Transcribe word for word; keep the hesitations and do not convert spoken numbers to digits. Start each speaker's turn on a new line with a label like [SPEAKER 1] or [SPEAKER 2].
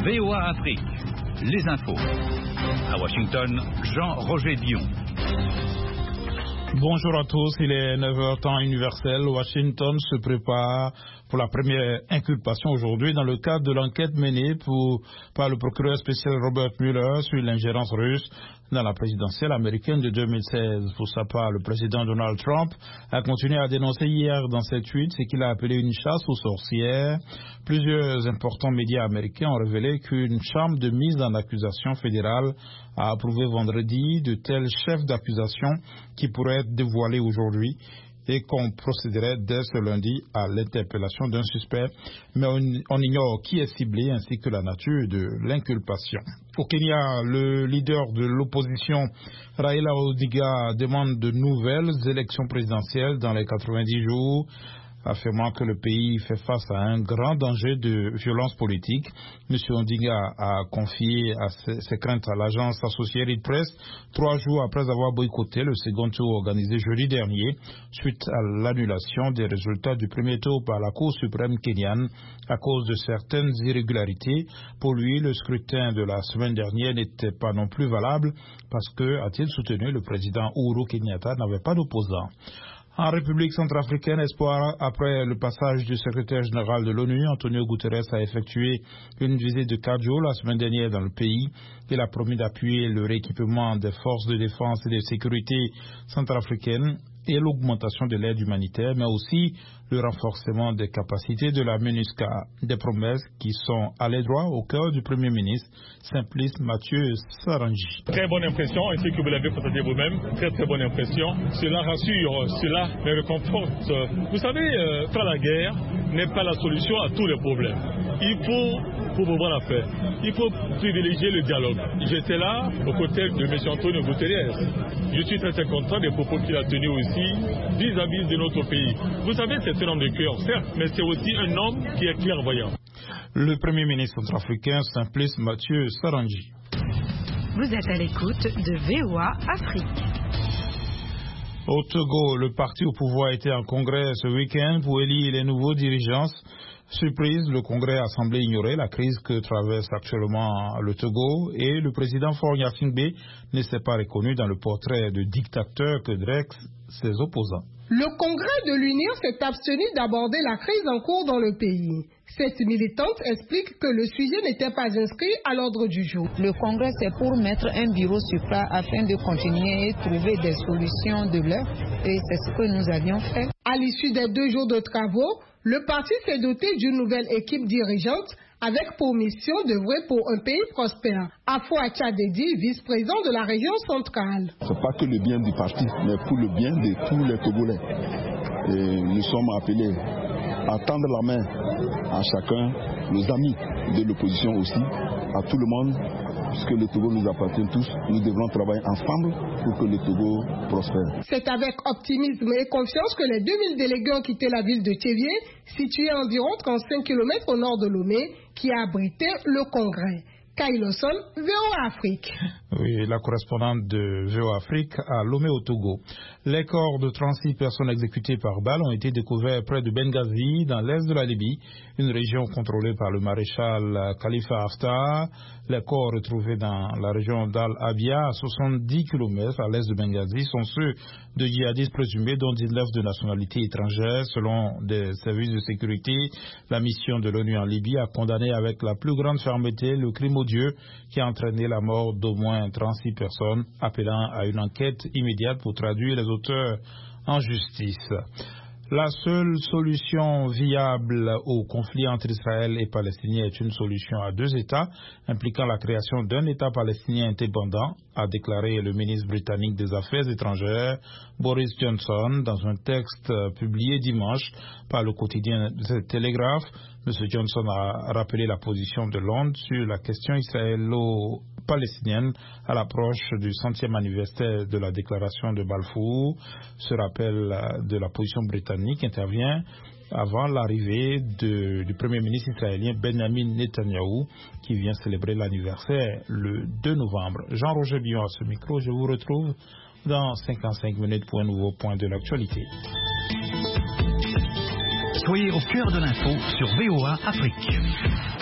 [SPEAKER 1] V O A Afrique, les infos. À Washington, Jean-Roger Dion.
[SPEAKER 2] Bonjour à tous, il est neuf heures temps universel. Washington se prépare pour la première inculpation aujourd'hui dans le cadre de l'enquête menée pour, par le procureur spécial Robert Mueller sur l'ingérence russe dans la présidentielle américaine de deux mille seize. Pour sa part, le président Donald Trump a continué à dénoncer hier dans cette tweet ce qu'il a appelé une chasse aux sorcières. Plusieurs importants médias américains ont révélé qu'une chambre de mise en accusation fédérale a approuvé vendredi de tels chefs d'accusation qui pourraient être dévoilés aujourd'hui et qu'on procéderait dès ce lundi à l'interpellation d'un suspect, mais on, on ignore qui est ciblé ainsi que la nature de l'inculpation. Au Kenya, le leader de l'opposition, Raila Odinga, demande de nouvelles élections présidentielles dans les quatre-vingt-dix jours, affirmant que le pays fait face à un grand danger de violence politique. M. Odinga a confié à ses, ses craintes à l'agence Associated Press trois jours après avoir boycotté le second tour organisé jeudi dernier suite à l'annulation des résultats du premier tour par la Cour suprême kenyane à cause de certaines irrégularités. Pour lui, le scrutin de la semaine dernière n'était pas non plus valable parce que, a-t-il soutenu, le président Uhuru Kenyatta n'avait pas d'opposant. En République centrafricaine, espoir, après le passage du secrétaire général de l'ONU, Antonio Guterres a effectué une visite de quatre jours la semaine dernière dans le pays. Il a promis d'appuyer le rééquipement des forces de défense et de sécurité centrafricaines et l'augmentation de l'aide humanitaire, mais aussi le renforcement des capacités de la MINUSCA, des promesses qui sont allées droit au cœur du Premier ministre, Simplice Mathieu Sarangi.
[SPEAKER 3] Très bonne impression, ainsi que vous l'avez constaté vous-même, très très bonne impression. Cela rassure, cela me réconforte. Vous savez, euh, faire la guerre n'est pas la solution à tous les problèmes. Il faut promouvoir la paix. Il faut privilégier le dialogue. J'étais là aux côtés de M. Antonio Guterres. Je suis très, très content des propos qu'il a tenus aussi vis-à-vis de notre pays. Vous savez, c'est un homme de cœur, certes, mais c'est aussi un homme qui est clairvoyant.
[SPEAKER 2] Le Premier ministre centrafricain Simplice Mathieu Sarangi.
[SPEAKER 4] Vous êtes à l'écoute de V O A Afrique.
[SPEAKER 2] Au Togo, le parti au pouvoir était en congrès ce week-end pour élire les nouveaux dirigeants. Surprise, le Congrès a semblé ignorer la crise que traverse actuellement le Togo et le président Faure Gnassingbé ne s'est pas reconnu dans le portrait de dictateur que dressent ses opposants.
[SPEAKER 5] Le Congrès de l'Union s'est abstenu d'aborder la crise en cours dans le pays. Cette militante explique que le sujet n'était pas inscrit à l'ordre du jour.
[SPEAKER 6] Le Congrès, c'est pour mettre un bureau sur place afin de continuer et trouver des solutions de l'heure. Et c'est ce que nous avions fait.
[SPEAKER 5] À l'issue des deux jours de travaux, le parti s'est doté d'une nouvelle équipe dirigeante avec pour mission d'œuvrer pour un pays prospère. Afo Tchadedi, vice-président de la région centrale.
[SPEAKER 7] Ce n'est pas que le bien du parti, mais pour le bien de tous les Togolais. Et nous sommes appelés à tendre la main à chacun, nos amis de l'opposition aussi, à tout le monde, puisque le Togo nous appartient tous. Nous devrons travailler ensemble pour que le Togo prospère.
[SPEAKER 5] C'est avec optimisme et confiance que les deux mille délégués ont quitté la ville de Tchévié, située à environ trente-cinq kilomètres au nord de Lomé, qui a abrité le Congrès. Kailoson, V O A Afrique.
[SPEAKER 2] Oui, la correspondante de V O A Afrique à Lomé au Togo. Les corps de trente-six personnes exécutées par balle ont été découverts près de Benghazi, dans l'est de la Libye, une région contrôlée par le maréchal Khalifa Haftar. Les corps retrouvés dans la région d'Al-Abia, à soixante-dix kilomètres à l'est de Benghazi, sont ceux de djihadistes présumés, dont dix-neuf de nationalité étrangère. Selon des services de sécurité, la mission de l'ONU en Libye a condamné avec la plus grande fermeté le crime odieux qui a entraîné la mort d'au moins trente-six personnes, appelant à une enquête immédiate pour traduire les auteurs en justice. La seule solution viable au conflit entre Israël et Palestiniens est une solution à deux États, impliquant la création d'un État palestinien indépendant, a déclaré le ministre britannique des Affaires étrangères, Boris Johnson, dans un texte publié dimanche par le quotidien The Telegraph. M. Johnson a rappelé la position de Londres sur la question israélo-palestinienne à l'approche du centième anniversaire de la déclaration de Balfour. Ce rappel de la position britannique intervient avant l'arrivée du Premier ministre israélien Benjamin Netanyahou, qui vient célébrer l'anniversaire le deux novembre. Jean-Roger Dion à ce micro, je vous retrouve dans cinquante-cinq minutes pour un nouveau point de l'actualité.
[SPEAKER 1] Soyez au cœur de l'info sur V O A Afrique.